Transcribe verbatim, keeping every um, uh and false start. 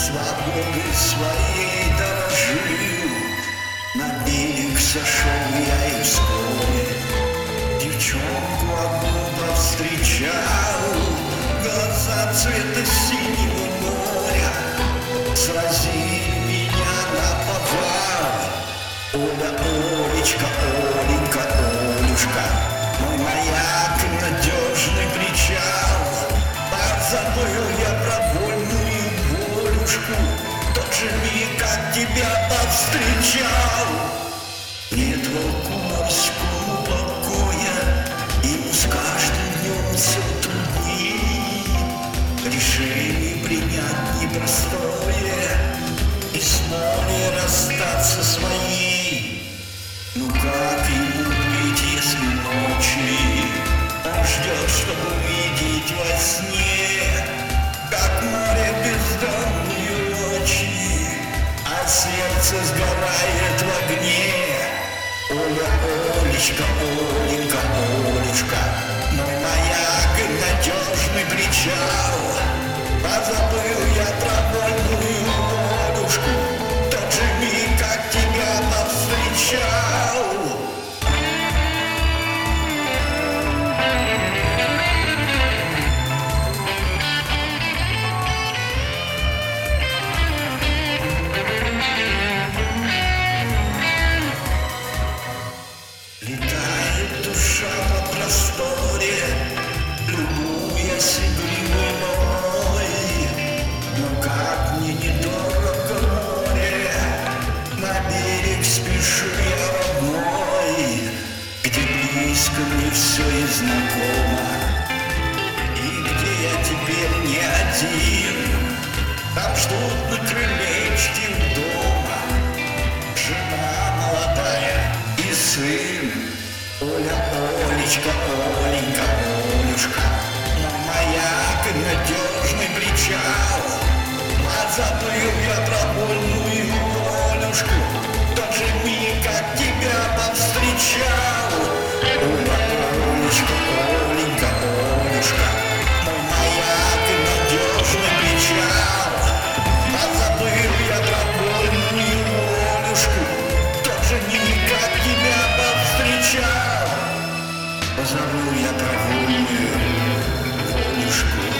свободы своей дорожил. На берег сошел я и вскоре девчонку одну повстречал. Глаза цвета синего моря сразили меня наповал. Оля, Олечка, Оленька, Олюшка, мой маяк, надежный причал. Позабыл я про вольную волюшку, тот же миг от тебя повстречал. Нет волку морскому покоя, ему с каждым днем все трудней. Решение принять непростое и с морем расстаться с моей. Ну как ему быть, если ночи он ждет, чтобы увидеть во сне, как море бездонные ночи, а сердце сгорает в огне. Оля, Олечка, Оленька, Олюшка, мой маяк и надежный причал. Позабыл я про вольную волюшку, тот же миг, как тебя повстречал. Летает душа по просторе, любуясь игривой волной. Но как мне недорого море, на берег спешу я родной, где близко мне все и знакомо, и где я теперь не один. Там ждут на крылечке у дома жена молодая и сын. Оля, Олечка, Оленька, Олюшка, мой маяк и надежный причал. Позабыл я про вольную волюшку, тот же миг, как тебя повстречал. Оля, Олечка, Оленька, Олюшка, мой маяк и надежный причал. Позабыл я про вольную волюшку, тот же миг, как тебя повстречал. Позабыл я про вольную волюшку.